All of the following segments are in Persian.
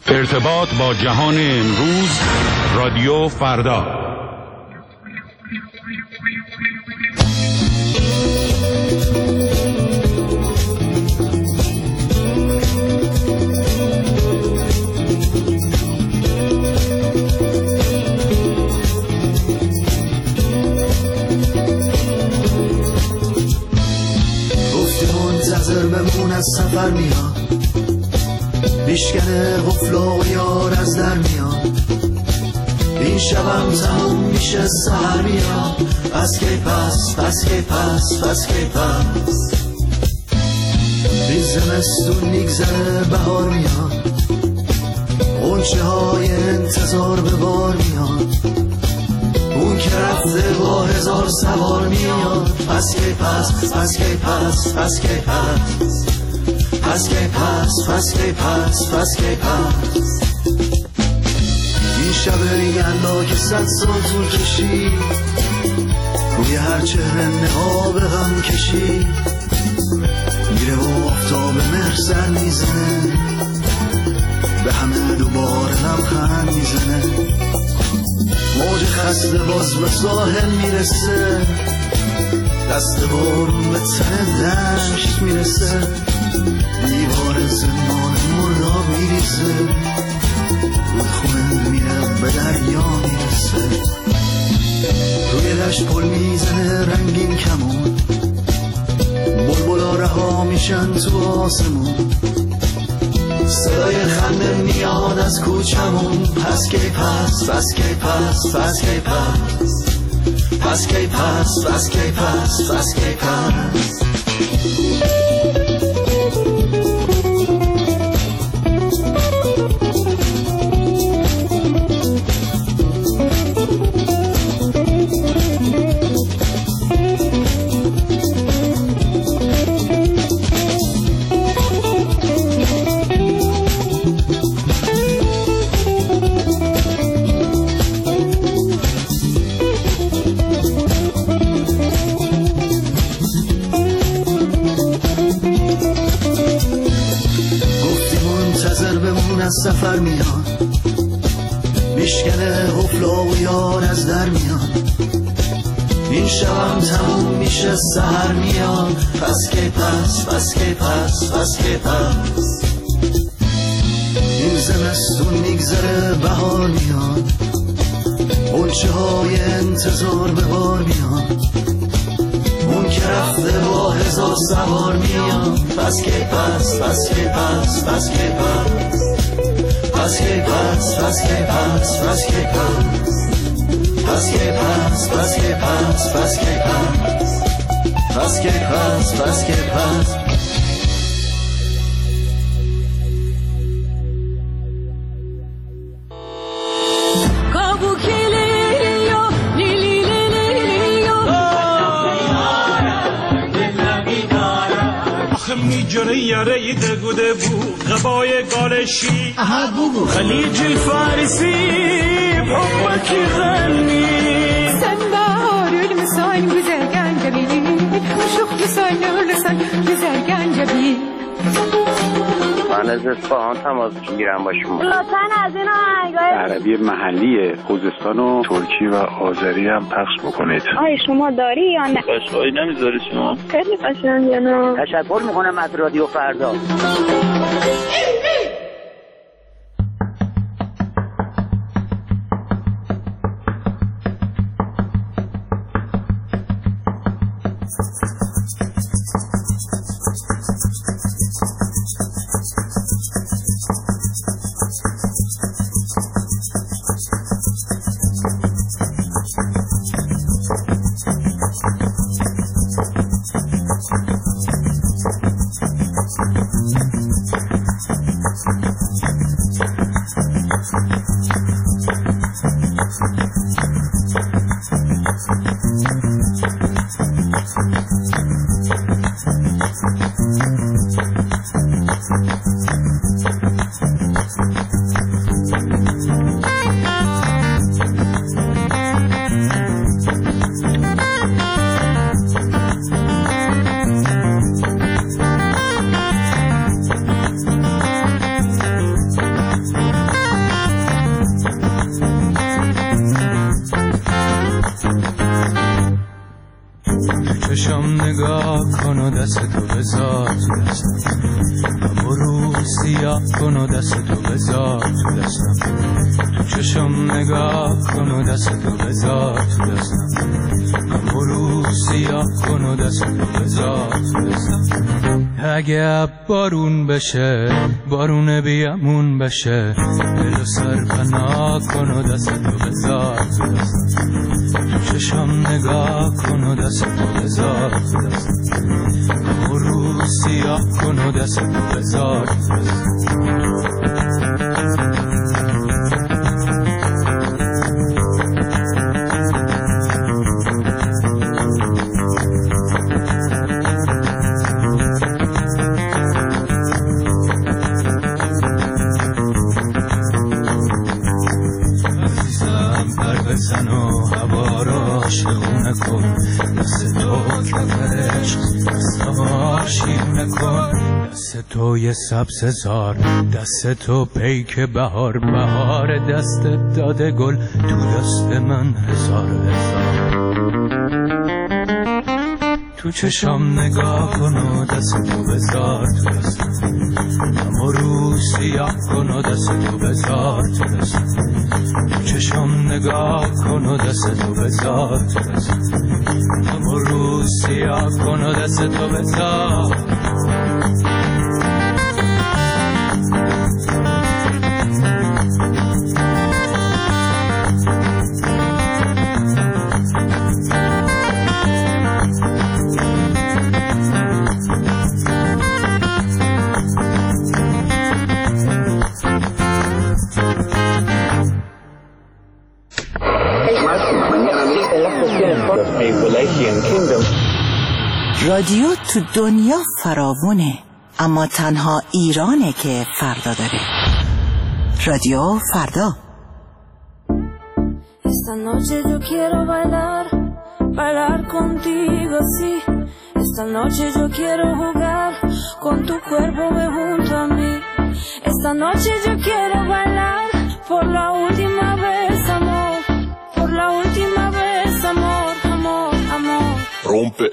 ارتباط با جهان امروز، رادیو فردا. گفتی منتظر بمون از سفر میاد، میشکنه غفلا و یار از در میاد، این شبم تموم میشه سهر میاد. پس کی پس، پس کی پس، پس کی پس، این زمستون میگذره بهار میاد، غنچه های انتظار به بار میاد، اون که رفته با هزار سوار میاد. پس کی پس، پس کی پس، پس کی پس، پس کی پس، پس کی پس، پس کی پس. این شب یلدا که 100 سال طول کشید، روی هر چهره نقاب غم کشید، میره و آفتاب مهر سر میزنه، به همه دوباره لبخند میزنه، موج خسته باز به ساحل میرسه، دست بارون به تن دشت میرسه، دیوار زمان مرداب میریزه، رودخونه میره به دریا میرسه، روی دشت پل میزنه رنگین کمون، بلبلا رها میشن تو آسمون، صدای خنده میاد از کوچمون. پس کی پس، پس کی پس، پس کی پس، پس کی پس، پس کی پس، پس کی پس. سفر میاد، میشکنه غفلا و یار از در میاد، این شبم تموم میشه سهر میاد. پس کی پس، پس کی پس، پس کی پس، این زمستون میگذره بهار میاد، غنچه های انتظار به بار میاد، اون که رفته با هزار سوار میاد. پس کی پس، پس کی پس، پس کی پس، پس کی پس، پس کی پس، پس کی پس، پس کی پس، پس کی پس، پس کی پس، پس کی پس، پس کی پس. میجره یاره دگوده بود غبای گالشی خلیج الفارسی بحبك غني سنبار المساين بزرقان جبيلي وشوخ مساين ولسان بزرقان جبيلي. من از اصفهان تماس میگیرم با شما. لطفاً از این آهنگای عربی محلی خوزستان و ترکی و آذری هم پخش بکنید. آیا شما داری یا نه؟ قشقایی نمیذاری شما؟ خیلی قشنگه نه؟ تشکر میکنم از رادیو فردا. چشم نگاه کن و دست تو بذار تو دستم، غم و رو سیاه کن و دست تو بذار تو دستم، تو چشم نگاه کن و دست تو بذار تو دستم، غم و رو سیاه کن و دست تو بذار تو دستم. اگه بارون بشه بارون بیامون بشه، دل و سر پناه کن و دست تو بذار تو دستم، تو چشم نگاه کن و دست تو بذار تو دستم، غم و رو سیاه کن و دست تو بذار تو دستم. بزن و هوا را شونه کن، دست تو کف عشق دستم شیرونه کن، دست تو یه سبز زار، دست تو پیک بهار، بهار دست داده گل تو دست من هزار هزار. تو چشم نگاه کن و دست تو بذار تو دستم، غم و رو سیاه کن و دست تو بذار تو دستم، تو چشم نگاه کن و دست تو بذار تو دستم، غم و رو سیاه کن و دست تو بذار. رادیو تو دنیا فراوونه، اما تنها ایرانه که فردا داره. رادیو فردا. Esta noche yo quiero bailar, bailar contigo, sí. Esta noche yo quiero jugar, con tu cuerpo ve junto a mí. Esta noche yo quiero bailar, por la última vez, amor. Por la última vez, amor, amor, amor. Rompe.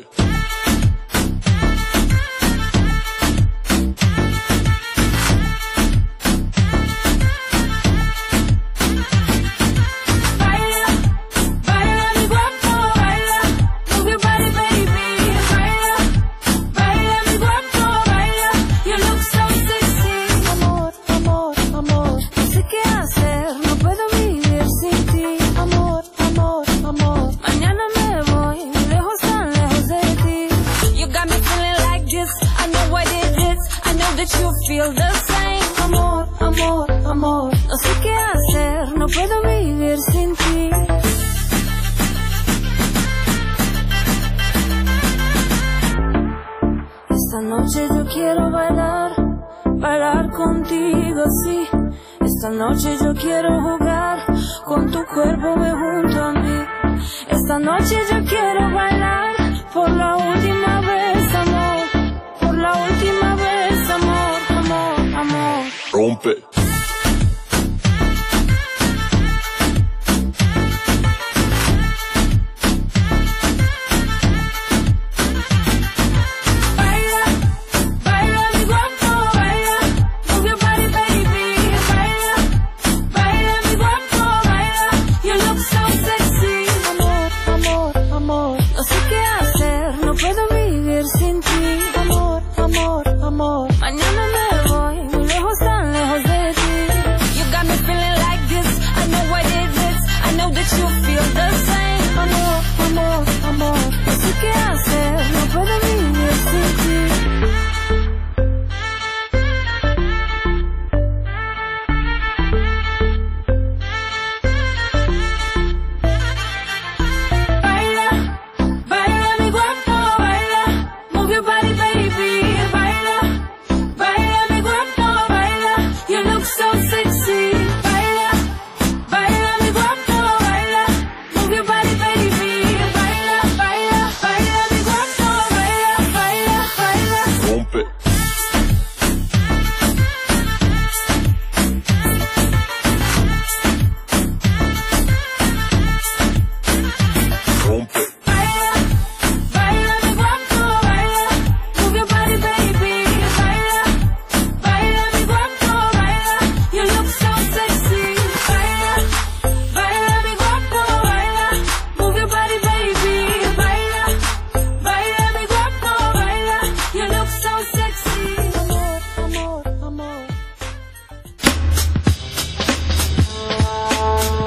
You feel the same, amor, amor, amor. No sé qué hacer, no puedo vivir sin ti. Esta noche yo quiero bailar, bailar contigo, sí. Esta noche yo quiero jugar, con tu cuerpo ve junto a mí. Esta noche yo quiero bailar, por la última vez, amor. Por la última vez, amor, amor, amor. Rompe. Baila, baila mi guapo, baila. Move your body, baby. Baila, baila mi guapo, baila. You look so sexy. Amor, amor, amor. No sé qué hacer, no puedo vivir sin ti. Amor, amor, amor. Mañana me voy, muy lejos, tan lejos de ti.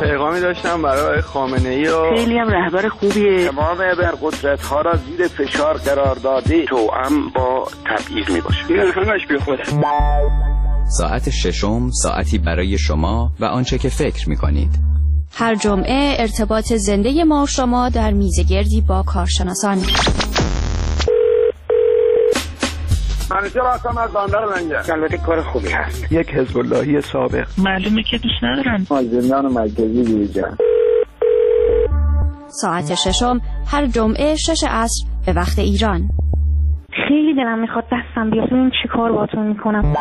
پیغامی داشتم برای خامنه‌ای و خیلی هم رهبر خوبیه. تمام ابرقدرت‌ها را زیر فشار قرار داده، توأم با تبعیض میباشه. این همش بی خوده. ساعت ششم، ساعتی برای شما و آنچه که فکر می‌کنید. هر جمعه ارتباط زنده ما و شما در میزگردی با کارشناسان. منیجر هستم از بندر لنگر. البته کار خوبی هست. یک حزب اللهی سابق. معلومه که دوست ندارم. زندان مرکزی دیجان. ساعت ششم هر جمعه 6 عصر به وقت ایران. خیلی دلم میخواد دستم بیاد ببین چی کار باتون میکنم.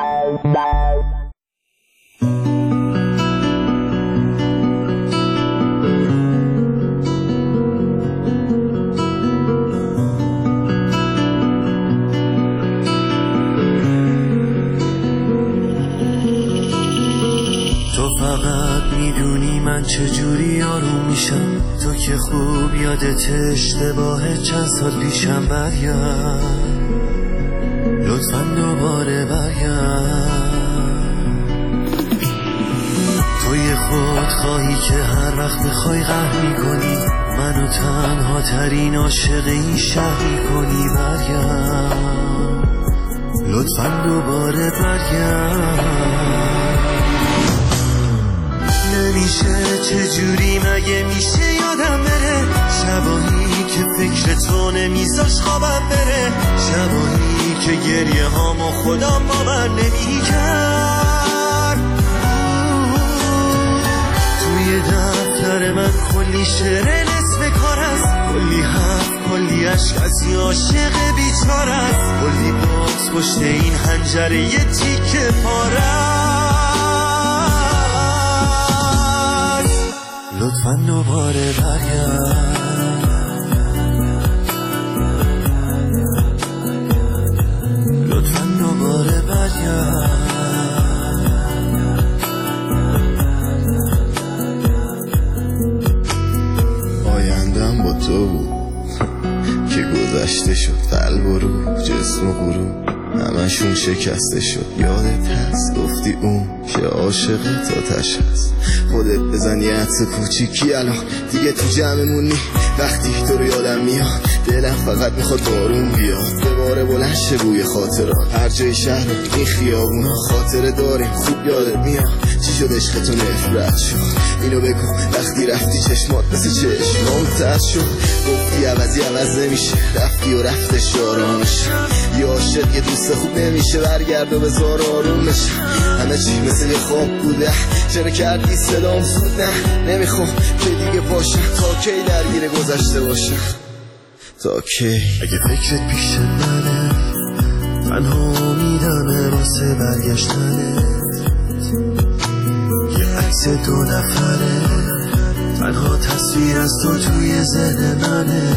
من چجوری آروم میشم، تو که خوب یادت اشتباه چند سال پیشم. برگرد لطفاً دوباره برگرد. توی خود خواهی که هر وقت بخوای قهر میکنی، منو تنها ترین عاشق این شهر میکنی. برگرد لطفاً دوباره برگرد. نمیشه چجوری مگه میشه یادم بره، شبایی که فکر تو نمیذاش خوابم بره، شبایی که گریه هامو خودم باور نمیکرد. توی دفتر من کلی شعر نصف کار است، کلی حرف کلی عشق از یه عاشق بیچاره است، کلی بغض پشت این حنجره یه تیکه پاره. لطفاً دوباره برگرد. لطفاً دوباره برگرد. آیندم با تو بود که گذشته شد، قلب و روح جسم و غروب همشون شکسته شد. یادت هست گفتی اون که عاشقت آتش هست، خودت بزن یه عطس کوچیکی الان دیگه تو جمعمونی. وقتی تو رو یادم میاد دلم فقط میخواد بارون بیاد، دوباره بلند شه بوی خاطرات. هر جای شهر این خیابونا خاطره داریم، خوب یادت میاد چی شد عشقتون نفرت شد. اینو بگو وقتی رفتی چشمات مثل چشمام ترد شد، گفتی عوضی عوض نمیشه، رفتی و رفتش آرامش. یه عاشق یه دوست خوب نمیشه، برگرد و بذار آروم بشه. همه چی مثل یه خواب بوده، چرا کردی صدام سود؟ نه نمیخوام که دیگه باشم، تا کی درگیر گذشته باشم، تا کی؟ اگه فکرت پیش منه تنها امیدمه واسه برگشتنه، یه عکس 2 نفره تنها تصویر از تو توی ذهن منه.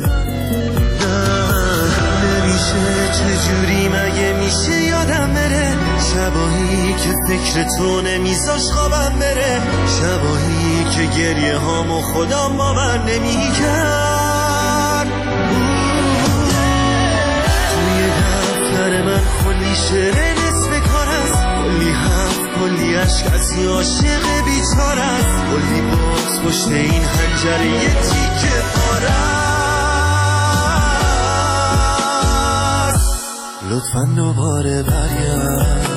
نمیشه چجوری مگه میشه یادم بره، شبایی که فکر تو نمیذاش خوابم بره، شبایی که گریه هامو خودم باور نمیکرد. توی دفتر من کلی شعر نصف کار است، کلی حرف کلی عشق از یه عاشق بیچاره است، کلی بغض پشت این حنجره یه تیکه پاره است. لطفاً دوباره برگرد.